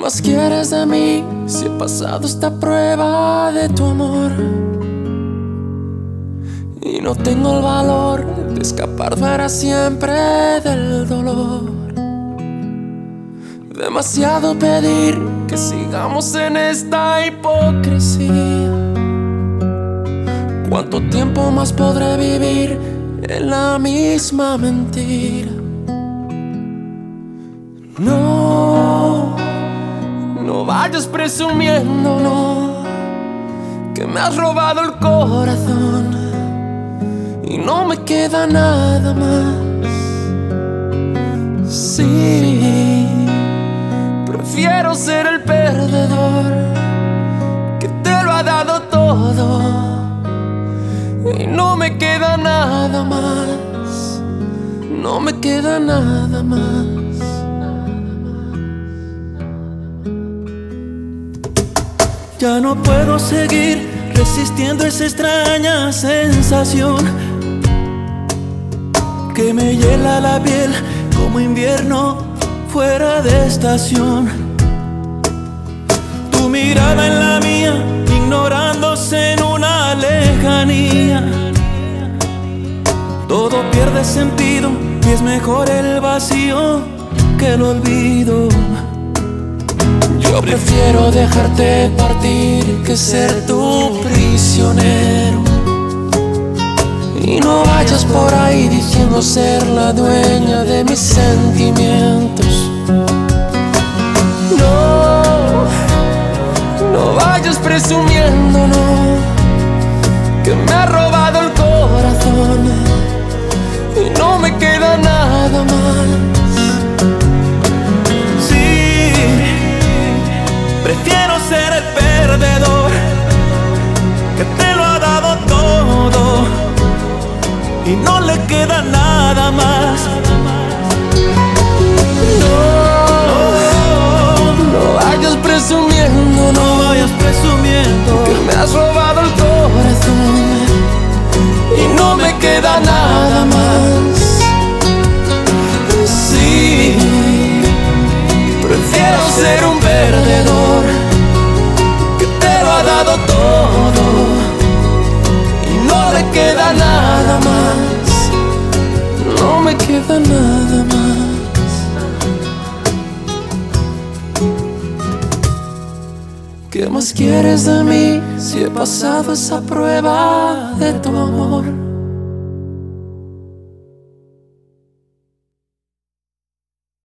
más quieres de mí si he pasado esta prueba de tu amor? Y no tengo el valor de escapar para siempre del dolor. Demasiado pedir que sigamos en esta hipocresía. ¿Cuánto tiempo más podré vivir en la misma mentira? No, no vayas presumiendo, no, que me has robado el corazón y no me queda nada más. Sí, prefiero ser el perdedor que te lo ha dado todo y no me queda nada más. No me queda nada más. Ya no puedo seguir resistiendo esa extraña sensación que me hiela la piel como invierno fuera de estación. Tu mirada en la mía, ignorándose en una lejanía. Todo pierde sentido y es mejor el vacío que el olvido. Yo prefiero dejarte partir que ser tu prisionero. Y no vayas por ahí diciendo ser la dueña de mis sentimientos. No, no vayas presumiendo, no, que me ha robado el corazón y no me queda nada más. Prefiero ser el perdedor que te lo ha dado todo y no le queda nada más. No vayas presumiendo, no vayas presumiendo que me has robado el corazón y no me queda nada más. Sí, prefiero ser un perdedor que te lo ha dado todo y no le queda nada más. No me queda nada más. ¿Qué más quieres de mí si he pasado esa prueba